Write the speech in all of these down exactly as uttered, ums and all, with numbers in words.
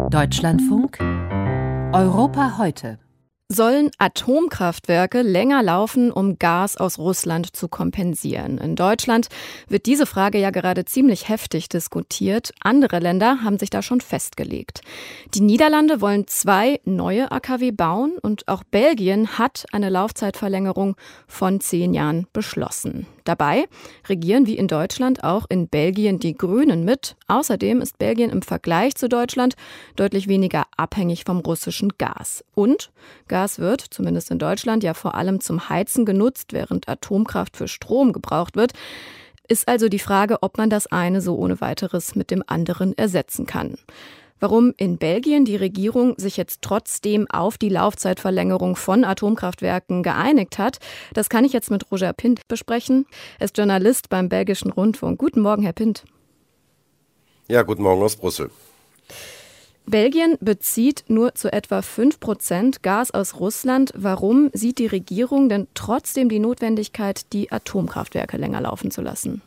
Deutschlandfunk Europa heute. Sollen Atomkraftwerke länger laufen, um Gas aus Russland zu kompensieren? In Deutschland wird diese Frage ja gerade ziemlich heftig diskutiert. Andere Länder haben sich da schon festgelegt. Die Niederlande wollen zwei neue A K W bauen und auch Belgien hat eine Laufzeitverlängerung von zehn Jahren beschlossen. Dabei regieren wie in Deutschland auch in Belgien die Grünen mit. Außerdem ist Belgien im Vergleich zu Deutschland deutlich weniger abhängig vom russischen Gas. Und Gas wird, zumindest in Deutschland, ja vor allem zum Heizen genutzt, während Atomkraft für Strom gebraucht wird. Ist also die Frage, ob man das eine so ohne weiteres mit dem anderen ersetzen kann. Warum in Belgien die Regierung sich jetzt trotzdem auf die Laufzeitverlängerung von Atomkraftwerken geeinigt hat, das kann ich jetzt mit Roger Pint besprechen. Er ist Journalist beim Belgischen Rundfunk. Guten Morgen, Herr Pint. Ja, guten Morgen aus Brüssel. Belgien bezieht nur zu etwa fünf Prozent Gas aus Russland. Warum sieht die Regierung denn trotzdem die Notwendigkeit, die Atomkraftwerke länger laufen zu lassen?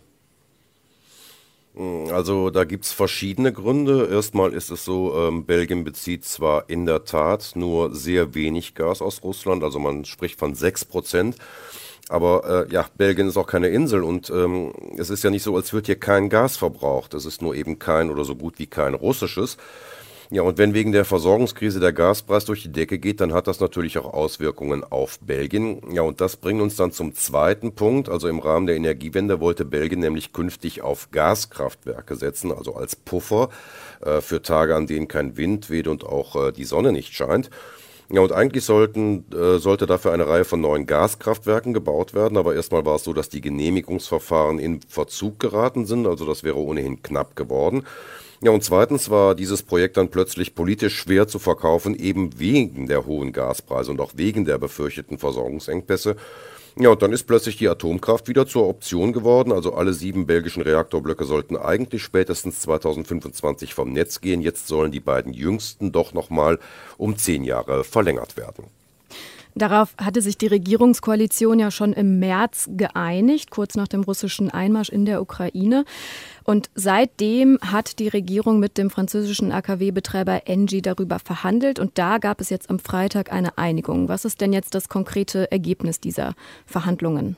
Also da gibt es verschiedene Gründe. Erstmal ist es so, ähm, Belgien bezieht zwar in der Tat nur sehr wenig Gas aus Russland, also man spricht von sechs Prozent. Aber äh, ja, Belgien ist auch keine Insel und ähm, es ist ja nicht so, als wird hier kein Gas verbraucht. Es ist nur eben kein oder so gut wie kein russisches. Ja, und wenn wegen der Versorgungskrise der Gaspreis durch die Decke geht, dann hat das natürlich auch Auswirkungen auf Belgien. Ja, und das bringt uns dann zum zweiten Punkt. Also im Rahmen der Energiewende wollte Belgien nämlich künftig auf Gaskraftwerke setzen, also als Puffer äh, für Tage, an denen kein Wind weht und auch äh, die Sonne nicht scheint. Ja, und eigentlich sollten, äh, sollte dafür eine Reihe von neuen Gaskraftwerken gebaut werden, aber erstmal war es so, dass die Genehmigungsverfahren in Verzug geraten sind, also das wäre ohnehin knapp geworden. Ja, und zweitens war dieses Projekt dann plötzlich politisch schwer zu verkaufen, eben wegen der hohen Gaspreise und auch wegen der befürchteten Versorgungsengpässe. Ja, und dann ist plötzlich die Atomkraft wieder zur Option geworden. Also alle sieben belgischen Reaktorblöcke sollten eigentlich spätestens zweitausendfünfundzwanzig vom Netz gehen. Jetzt sollen die beiden jüngsten doch nochmal um zehn Jahre verlängert werden. Darauf hatte sich die Regierungskoalition ja schon im März geeinigt, kurz nach dem russischen Einmarsch in der Ukraine. Und seitdem hat die Regierung mit dem französischen A K W-Betreiber Engie darüber verhandelt. Und da gab es jetzt am Freitag eine Einigung. Was ist denn jetzt das konkrete Ergebnis dieser Verhandlungen?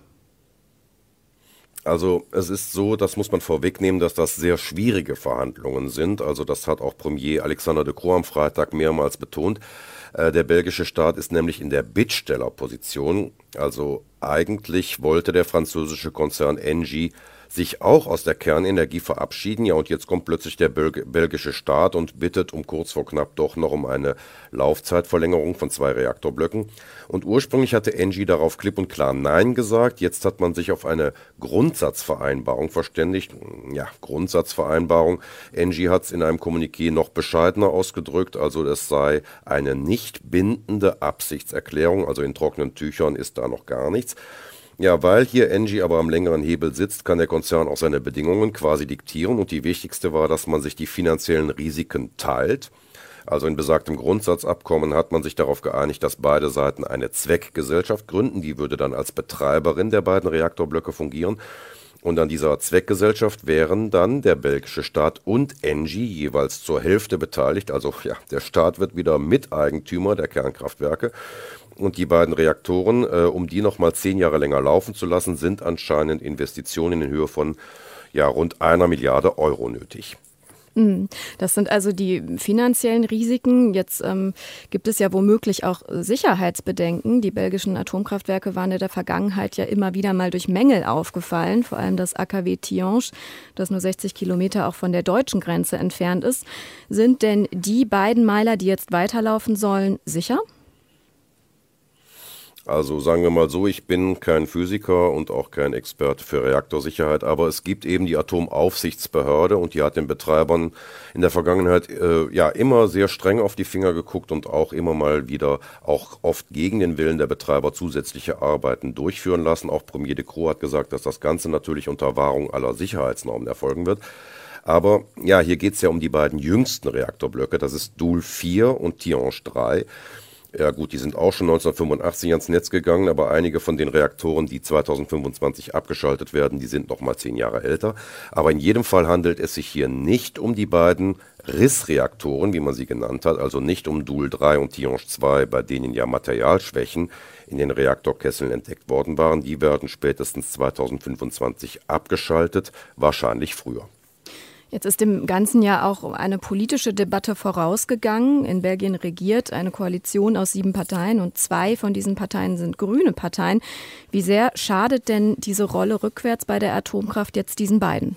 Also es ist so, das muss man vorwegnehmen, dass das sehr schwierige Verhandlungen sind. Also das hat auch Premier Alexander De Croo am Freitag mehrmals betont. Äh, der belgische Staat ist nämlich in der Bittstellerposition. Also eigentlich wollte der französische Konzern Engie sich auch aus der Kernenergie verabschieden. Ja, und jetzt kommt plötzlich der Belg- belgische Staat und bittet um kurz vor knapp doch noch um eine Laufzeitverlängerung von zwei Reaktorblöcken. Und ursprünglich hatte Engie darauf klipp und klar Nein gesagt. Jetzt hat man sich auf eine Grundsatzvereinbarung verständigt. Ja, Grundsatzvereinbarung. Engie hat es in einem Kommuniqué noch bescheidener ausgedrückt. Also es sei eine nicht bindende Absichtserklärung. Also in trockenen Tüchern ist da noch gar nichts. Ja, weil hier Engie aber am längeren Hebel sitzt, kann der Konzern auch seine Bedingungen quasi diktieren. Und die wichtigste war, dass man sich die finanziellen Risiken teilt. Also in besagtem Grundsatzabkommen hat man sich darauf geeinigt, dass beide Seiten eine Zweckgesellschaft gründen. Die würde dann als Betreiberin der beiden Reaktorblöcke fungieren. Und an dieser Zweckgesellschaft wären dann der belgische Staat und Engie jeweils zur Hälfte beteiligt. Also ja, der Staat wird wieder Miteigentümer der Kernkraftwerke. Und die beiden Reaktoren, äh, um die noch mal zehn Jahre länger laufen zu lassen, sind anscheinend Investitionen in Höhe von ja, rund einer Milliarde Euro nötig. Das sind also die finanziellen Risiken. Jetzt ähm, gibt es ja womöglich auch Sicherheitsbedenken. Die belgischen Atomkraftwerke waren in der Vergangenheit ja immer wieder mal durch Mängel aufgefallen. Vor allem das A K W Tihange, das nur sechzig Kilometer auch von der deutschen Grenze entfernt ist. Sind denn die beiden Meiler, die jetzt weiterlaufen sollen, sicher? Also sagen wir mal so, ich bin kein Physiker und auch kein Experte für Reaktorsicherheit, aber es gibt eben die Atomaufsichtsbehörde und die hat den Betreibern in der Vergangenheit äh, ja immer sehr streng auf die Finger geguckt und auch immer mal wieder, auch oft gegen den Willen der Betreiber, zusätzliche Arbeiten durchführen lassen. Auch Premier De Croo hat gesagt, dass das Ganze natürlich unter Wahrung aller Sicherheitsnormen erfolgen wird. Aber ja, hier geht es ja um die beiden jüngsten Reaktorblöcke, das ist Doel vier und Tihange drei. Ja gut, die sind auch schon neunzehnhundertfünfundachtzig ans Netz gegangen, aber einige von den Reaktoren, die zweitausendfünfundzwanzig abgeschaltet werden, die sind noch mal zehn Jahre älter. Aber in jedem Fall handelt es sich hier nicht um die beiden Rissreaktoren, wie man sie genannt hat, also nicht um Doel drei und Tihange zwei, bei denen ja Materialschwächen in den Reaktorkesseln entdeckt worden waren. Die werden spätestens zweitausendfünfundzwanzig abgeschaltet, wahrscheinlich früher. Jetzt ist dem Ganzen ja auch eine politische Debatte vorausgegangen. In Belgien regiert eine Koalition aus sieben Parteien und zwei von diesen Parteien sind grüne Parteien. Wie sehr schadet denn diese Rolle rückwärts bei der Atomkraft jetzt diesen beiden?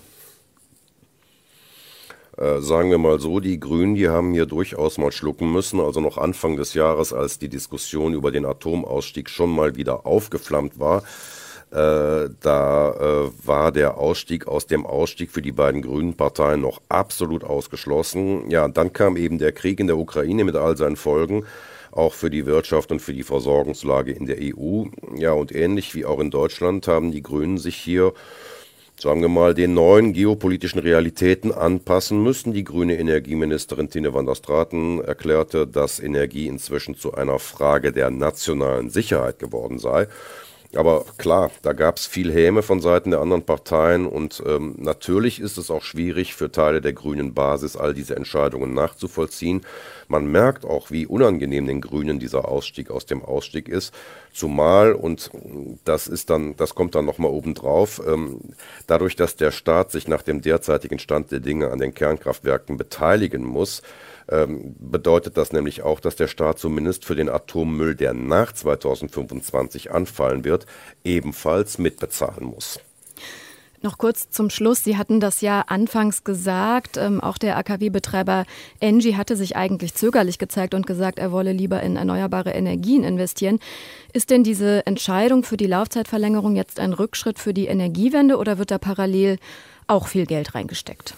Äh, sagen wir mal so, die Grünen, die haben hier durchaus mal schlucken müssen. Also noch Anfang des Jahres, als die Diskussion über den Atomausstieg schon mal wieder aufgeflammt war, Äh, da äh, war der Ausstieg aus dem Ausstieg für die beiden grünen Parteien noch absolut ausgeschlossen. Ja, dann kam eben der Krieg in der Ukraine mit all seinen Folgen, auch für die Wirtschaft und für die Versorgungslage in der E U. Ja, und ähnlich wie auch in Deutschland haben die Grünen sich hier, sagen wir mal, den neuen geopolitischen Realitäten anpassen müssen. Die grüne Energieministerin Tine van der Straten erklärte, dass Energie inzwischen zu einer Frage der nationalen Sicherheit geworden sei. Aber klar, da gab es viel Häme von Seiten der anderen Parteien und ähm, natürlich ist es auch schwierig für Teile der grünen Basis, all diese Entscheidungen nachzuvollziehen. Man merkt auch, wie unangenehm den Grünen dieser Ausstieg aus dem Ausstieg ist. Zumal, und das ist dann, das kommt dann nochmal obendrauf, ähm, dadurch, dass der Staat sich nach dem derzeitigen Stand der Dinge an den Kernkraftwerken beteiligen muss, Ähm, bedeutet das nämlich auch, dass der Staat zumindest für den Atommüll, der nach zweitausendfünfundzwanzig anfallen wird, ebenfalls mitbezahlen muss. Noch kurz zum Schluss. Sie hatten das ja anfangs gesagt, ähm, auch der A K W-Betreiber Engie hatte sich eigentlich zögerlich gezeigt und gesagt, er wolle lieber in erneuerbare Energien investieren. Ist denn diese Entscheidung für die Laufzeitverlängerung jetzt ein Rückschritt für die Energiewende oder wird da parallel auch viel Geld reingesteckt?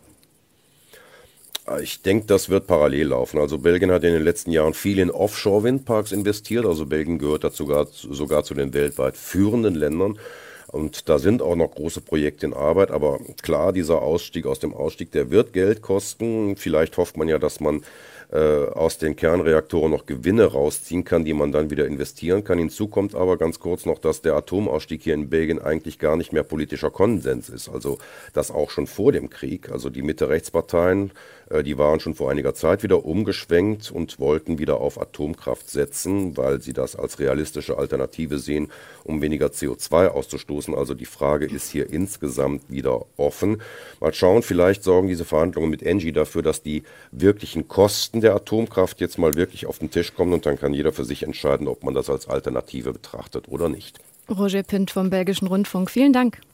Ich denke, das wird parallel laufen. Also Belgien hat in den letzten Jahren viel in Offshore-Windparks investiert. Also Belgien gehört dazu sogar, sogar zu den weltweit führenden Ländern. Und da sind auch noch große Projekte in Arbeit. Aber klar, dieser Ausstieg aus dem Ausstieg, der wird Geld kosten. Vielleicht hofft man ja, dass man äh, aus den Kernreaktoren noch Gewinne rausziehen kann, die man dann wieder investieren kann. Hinzu kommt aber ganz kurz noch, dass der Atomausstieg hier in Belgien eigentlich gar nicht mehr politischer Konsens ist. Also das auch schon vor dem Krieg. Also die Mitte-Rechts-Parteien, äh, die waren schon vor einiger Zeit wieder umgeschwenkt und wollten wieder auf Atomkraft setzen, weil sie das als realistische Alternative sehen, um weniger C O zwei auszustoßen. Also die Frage ist hier insgesamt wieder offen. Mal schauen, vielleicht sorgen diese Verhandlungen mit Engie dafür, dass die wirklichen Kosten der Atomkraft jetzt mal wirklich auf den Tisch kommen und dann kann jeder für sich entscheiden, ob man das als Alternative betrachtet oder nicht. Roger Pint vom Belgischen Rundfunk, vielen Dank.